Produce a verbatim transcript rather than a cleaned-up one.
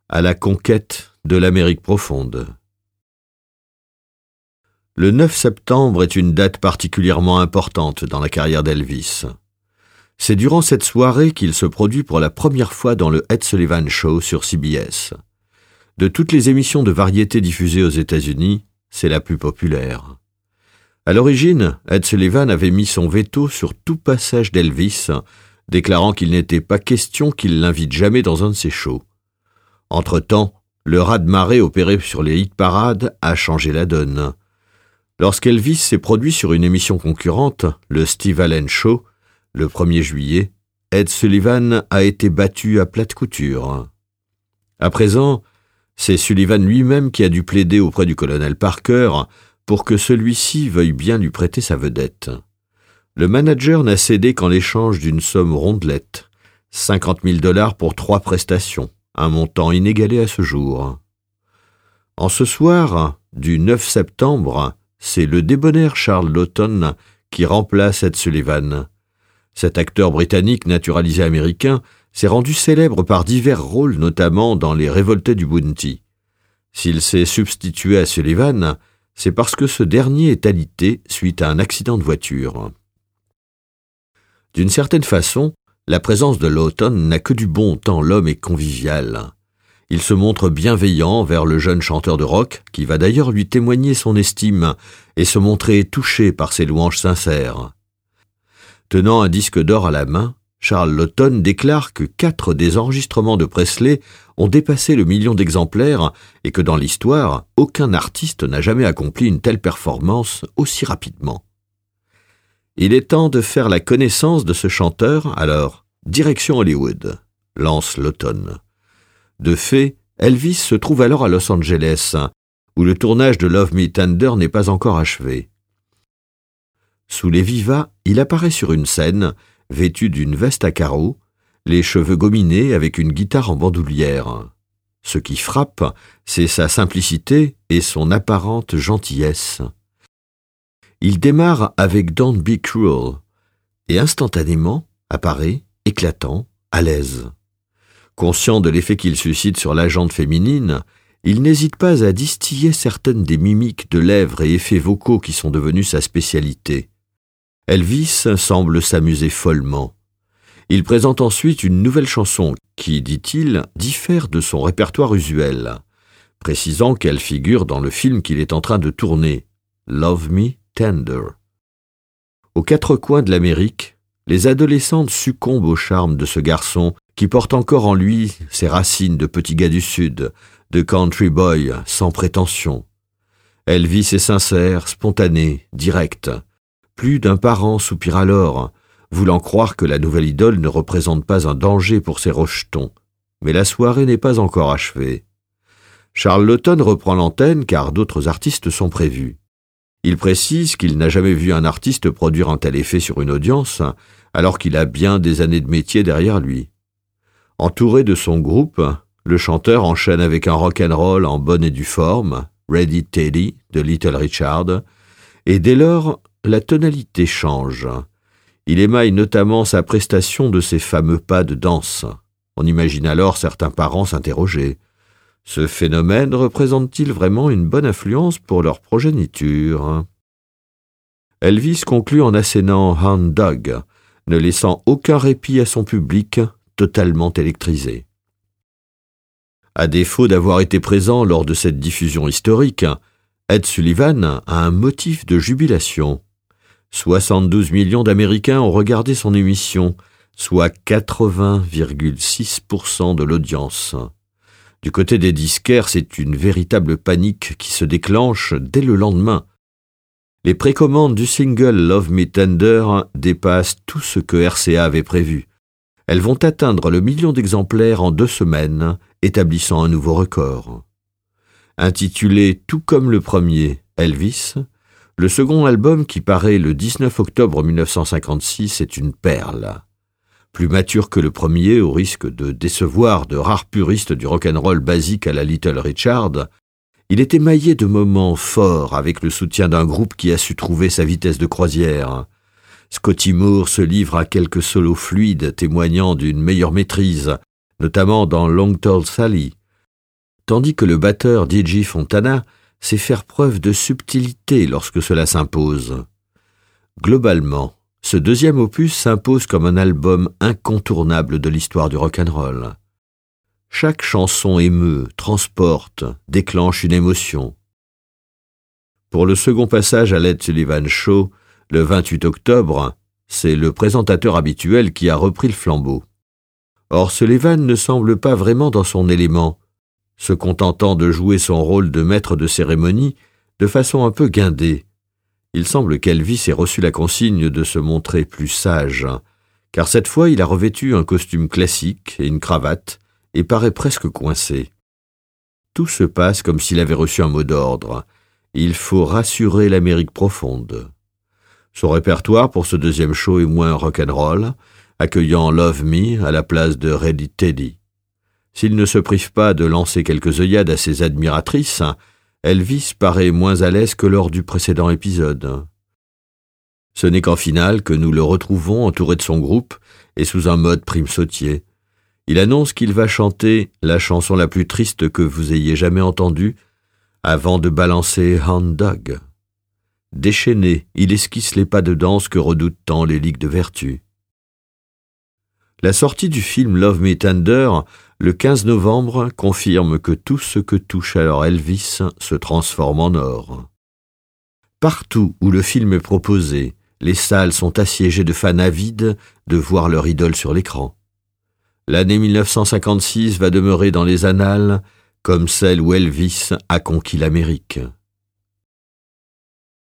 à la conquête de l'Amérique profonde. Le neuf septembre est une date particulièrement importante dans la carrière d'Elvis. C'est durant cette soirée qu'il se produit pour la première fois dans le Ed Sullivan Show sur C B S. De toutes les émissions de variété diffusées aux États-Unis, c'est la plus populaire. À l'origine, Ed Sullivan avait mis son veto sur tout passage d'Elvis, déclarant qu'il n'était pas question qu'il l'invite jamais dans un de ses shows. Entre-temps, le raz-de-marée opéré sur les hit-parades a changé la donne. Lorsqu'Elvis s'est produit sur une émission concurrente, le Steve Allen Show, le premier juillet, Ed Sullivan a été battu à plate couture. À présent, c'est Sullivan lui-même qui a dû plaider auprès du colonel Parker pour que celui-ci veuille bien lui prêter sa vedette. Le manager n'a cédé qu'en l'échange d'une somme rondelette, cinquante mille dollars pour trois prestations, un montant inégalé à ce jour. En ce soir du neuf septembre, c'est le débonnaire Charles Laughton qui remplace Ed Sullivan. Cet acteur britannique naturalisé américain s'est rendu célèbre par divers rôles, notamment dans Les Révoltés du Bounty. S'il s'est substitué à Sullivan, c'est parce que ce dernier est alité suite à un accident de voiture. D'une certaine façon, la présence de Laughton n'a que du bon tant l'homme est convivial. Il se montre bienveillant vers le jeune chanteur de rock, qui va d'ailleurs lui témoigner son estime et se montrer touché par ses louanges sincères. Tenant un disque d'or à la main, Charles Laughton déclare que quatre des enregistrements de Presley ont dépassé le million d'exemplaires et que dans l'histoire, aucun artiste n'a jamais accompli une telle performance aussi rapidement. Il est temps de faire la connaissance de ce chanteur, alors direction Hollywood, lance Laughton. De fait, Elvis se trouve alors à Los Angeles, où le tournage de Love Me Tender n'est pas encore achevé. Sous les vivas, il apparaît sur une scène, vêtu d'une veste à carreaux, les cheveux gominés avec une guitare en bandoulière. Ce qui frappe, c'est sa simplicité et son apparente gentillesse. Il démarre avec Don't Be Cruel et instantanément apparaît éclatant, à l'aise. Conscient de l'effet qu'il suscite sur la gente féminine, il n'hésite pas à distiller certaines des mimiques de lèvres et effets vocaux qui sont devenus sa spécialité. Elvis semble s'amuser follement. Il présente ensuite une nouvelle chanson qui, dit-il, diffère de son répertoire usuel, précisant qu'elle figure dans le film qu'il est en train de tourner, Love Me Tender. Aux quatre coins de l'Amérique, les adolescentes succombent au charme de ce garçon qui porte encore en lui ses racines de petit gars du Sud, de country boy sans prétention. Elvis est sincère, spontané, direct. Plus d'un parent soupire alors, voulant croire que la nouvelle idole ne représente pas un danger pour ses rejetons. Mais la soirée n'est pas encore achevée. Charles Laughton reprend l'antenne car d'autres artistes sont prévus. Il précise qu'il n'a jamais vu un artiste produire un tel effet sur une audience, alors qu'il a bien des années de métier derrière lui. Entouré de son groupe, le chanteur enchaîne avec un rock'n'roll en bonne et due forme, Ready Teddy de Little Richard, et dès lors, la tonalité change. Il émaille notamment sa prestation de ces fameux pas de danse. On imagine alors certains parents s'interroger. Ce phénomène représente-t-il vraiment une bonne influence pour leur progéniture? Elvis conclut en assénant « Hound Dog », ne laissant aucun répit à son public, totalement électrisé. À défaut d'avoir été présent lors de cette diffusion historique, Ed Sullivan a un motif de jubilation. soixante-douze millions d'Américains ont regardé son émission, soit quatre-vingts virgule six pour cent de l'audience. Du côté des disquaires, c'est une véritable panique qui se déclenche dès le lendemain. Les précommandes du single Love Me Tender dépassent tout ce que R C A avait prévu. Elles vont atteindre le million d'exemplaires en deux semaines, établissant un nouveau record. Intitulé tout comme le premier, Elvis, le second album qui paraît le dix-neuf octobre mille neuf cent cinquante-six est une perle. Plus mature que le premier, au risque de décevoir de rares puristes du rock'n'roll basique à la Little Richard, il est émaillé de moments forts avec le soutien d'un groupe qui a su trouver sa vitesse de croisière. Scotty Moore se livre à quelques solos fluides témoignant d'une meilleure maîtrise, notamment dans Long Tall Sally. tandis que le batteur D J Fontana sait faire preuve de subtilité lorsque cela s'impose. Globalement, ce deuxième opus s'impose comme un album incontournable de l'histoire du rock'n'roll. Chaque chanson émeut, transporte, déclenche une émotion. Pour le second passage à l'Ed Sullivan Show, le vingt-huit octobre, c'est le présentateur habituel qui a repris le flambeau. Or, Sullivan ne semble pas vraiment dans son élément, se contentant de jouer son rôle de maître de cérémonie de façon un peu guindée. Il semble qu'Elvis ait reçu la consigne de se montrer plus sage, car cette fois il a revêtu un costume classique et une cravate et paraît presque coincé. Tout se passe comme s'il avait reçu un mot d'ordre. Il faut rassurer l'Amérique profonde. Son répertoire pour ce deuxième show est moins rock'n'roll, accueillant Love Me à la place de Ready Teddy. S'il ne se prive pas de lancer quelques œillades à ses admiratrices, Elvis paraît moins à l'aise que lors du précédent épisode. Ce n'est qu'en finale que nous le retrouvons entouré de son groupe et sous un mode prime sautier. Il annonce qu'il va chanter la chanson la plus triste que vous ayez jamais entendue avant de balancer Hound Dog. Déchaîné, il esquisse les pas de danse que redoutent tant les ligues de vertu. La sortie du film Love Me Tender, le quinze novembre, confirme que tout ce que touche alors Elvis se transforme en or. Partout où le film est proposé, les salles sont assiégées de fans avides de voir leur idole sur l'écran. L'année mille neuf cent cinquante-six va demeurer dans les annales comme celle où Elvis a conquis l'Amérique.